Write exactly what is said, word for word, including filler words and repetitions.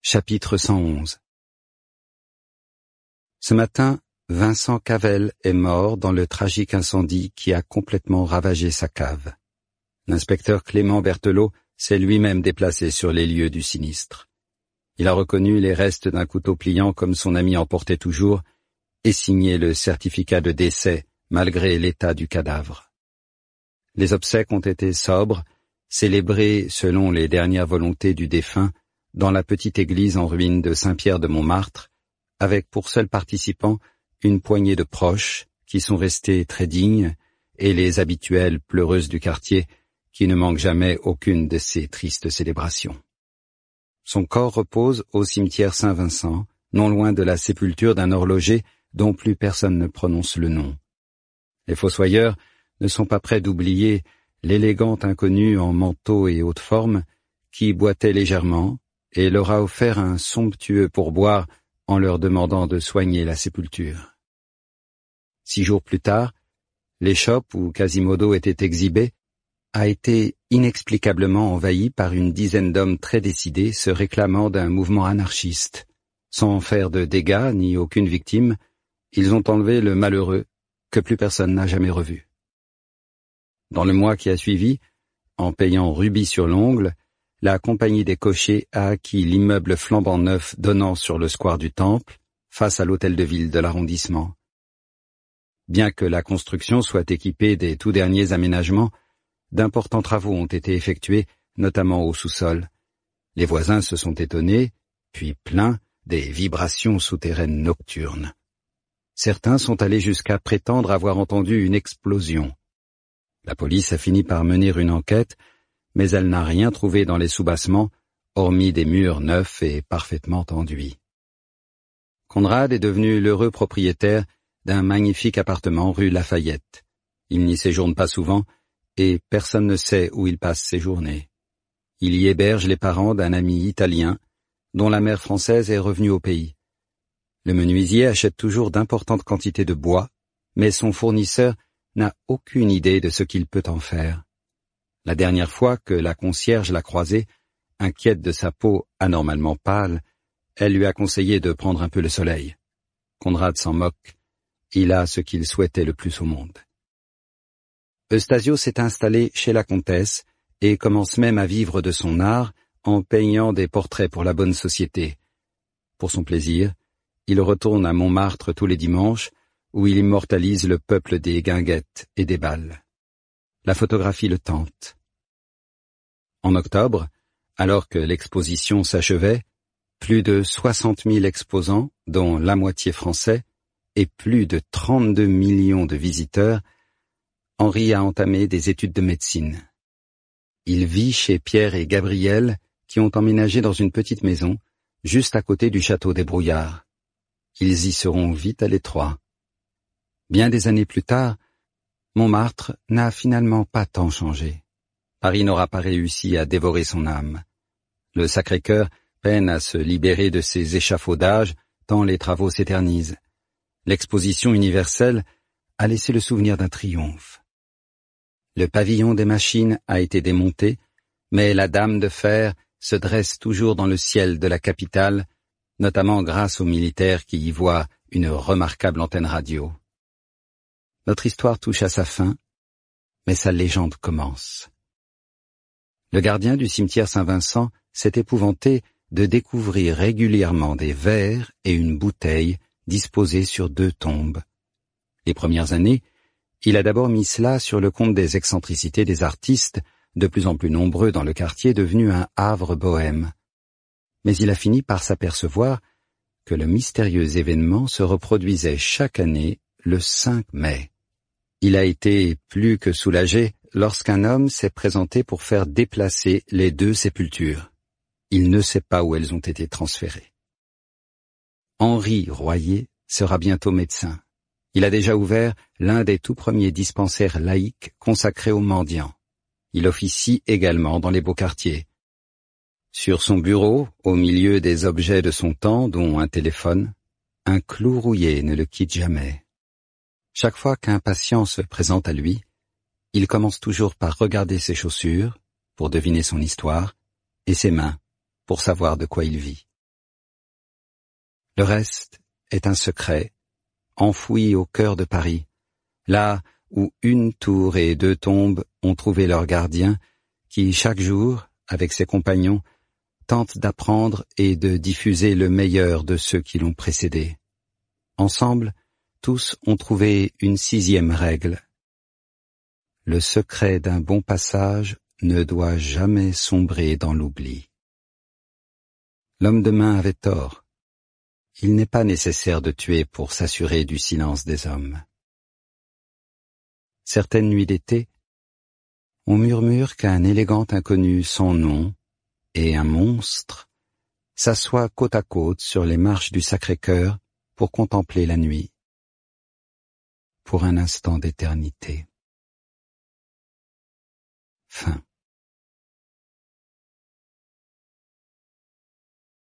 Chapitre cent onze. Ce matin, Vincent Cavel est mort dans le tragique incendie qui a complètement ravagé sa cave. L'inspecteur Clément Berthelot s'est lui-même déplacé sur les lieux du sinistre. Il a reconnu les restes d'un couteau pliant comme son ami en portait toujours et signé le certificat de décès malgré l'état du cadavre. Les obsèques ont été sobres, célébrées selon les dernières volontés du défunt dans la petite église en ruine de Saint-Pierre de Montmartre, avec pour seuls participants une poignée de proches qui sont restés très dignes et les habituelles pleureuses du quartier qui ne manquent jamais aucune de ces tristes célébrations. Son corps repose au cimetière Saint-Vincent, non loin de la sépulture d'un horloger dont plus personne ne prononce le nom. Les fossoyeurs ne sont pas près d'oublier l'élégante inconnue en manteau et haute forme qui boitait légèrement et leur a offert un somptueux pourboire en leur demandant de soigner la sépulture. Six jours plus tard, l'échoppe où Quasimodo était exhibé a été inexplicablement envahie par une dizaine d'hommes très décidés se réclamant d'un mouvement anarchiste. Sans faire de dégâts ni aucune victime, ils ont enlevé le malheureux que plus personne n'a jamais revu. Dans le mois qui a suivi, en payant rubis sur l'ongle, la compagnie des cochers a acquis l'immeuble flambant neuf donnant sur le square du Temple, face à l'hôtel de ville de l'arrondissement. Bien que la construction soit équipée des tout derniers aménagements, d'importants travaux ont été effectués, notamment au sous-sol. Les voisins se sont étonnés, puis plaints, des vibrations souterraines nocturnes. Certains sont allés jusqu'à prétendre avoir entendu une explosion. La police a fini par mener une enquête, mais elle n'a rien trouvé dans les soubassements, hormis des murs neufs et parfaitement enduits. Conrad est devenu l'heureux propriétaire d'un magnifique appartement rue Lafayette. Il n'y séjourne pas souvent, et personne ne sait où il passe ses journées. Il y héberge les parents d'un ami italien, dont la mère française est revenue au pays. Le menuisier achète toujours d'importantes quantités de bois, mais son fournisseur n'a aucune idée de ce qu'il peut en faire. La dernière fois que la concierge l'a croisé, inquiète de sa peau anormalement pâle, elle lui a conseillé de prendre un peu le soleil. Conrad s'en moque. Il a ce qu'il souhaitait le plus au monde. Eustasio s'est installé chez la comtesse et commence même à vivre de son art en peignant des portraits pour la bonne société. Pour son plaisir, il retourne à Montmartre tous les dimanches où il immortalise le peuple des guinguettes et des bals. La photographie le tente. En octobre, alors que l'exposition s'achevait, plus de soixante mille exposants, dont la moitié français, et plus de trente-deux millions de visiteurs, Henri a entamé des études de médecine. Il vit chez Pierre et Gabrielle, qui ont emménagé dans une petite maison, juste à côté du château des Brouillards. Ils y seront vite à l'étroit. Bien des années plus tard, Montmartre n'a finalement pas tant changé. Paris n'aura pas réussi à dévorer son âme. Le Sacré-Cœur peine à se libérer de ses échafaudages tant les travaux s'éternisent. L'exposition universelle a laissé le souvenir d'un triomphe. Le pavillon des machines a été démonté, mais la Dame de Fer se dresse toujours dans le ciel de la capitale, notamment grâce aux militaires qui y voient une remarquable antenne radio. Notre histoire touche à sa fin, mais sa légende commence. Le gardien du cimetière Saint-Vincent s'est épouvanté de découvrir régulièrement des verres et une bouteille disposés sur deux tombes. Les premières années, il a d'abord mis cela sur le compte des excentricités des artistes, de plus en plus nombreux dans le quartier devenu un havre bohème. Mais il a fini par s'apercevoir que le mystérieux événement se reproduisait chaque année le cinq mai. Il a été plus que soulagé lorsqu'un homme s'est présenté pour faire déplacer les deux sépultures. Il ne sait pas où elles ont été transférées. Henri Royer sera bientôt médecin. Il a déjà ouvert l'un des tout premiers dispensaires laïques consacrés aux mendiants. Il officie également dans les beaux quartiers. Sur son bureau, au milieu des objets de son temps, dont un téléphone, un clou rouillé ne le quitte jamais. Chaque fois qu'un patient se présente à lui, il commence toujours par regarder ses chaussures, pour deviner son histoire, et ses mains, pour savoir de quoi il vit. Le reste est un secret, enfoui au cœur de Paris, là où une tour et deux tombes ont trouvé leurs gardiens, qui chaque jour, avec ses compagnons, tentent d'apprendre et de diffuser le meilleur de ceux qui l'ont précédé. Ensemble, tous ont trouvé une sixième règle. Le secret d'un bon passage ne doit jamais sombrer dans l'oubli. L'homme de main avait tort. Il n'est pas nécessaire de tuer pour s'assurer du silence des hommes. Certaines nuits d'été, on murmure qu'un élégant inconnu sans nom et un monstre s'assoient côte à côte sur les marches du Sacré-Cœur pour contempler la nuit, pour un instant d'éternité. Fin.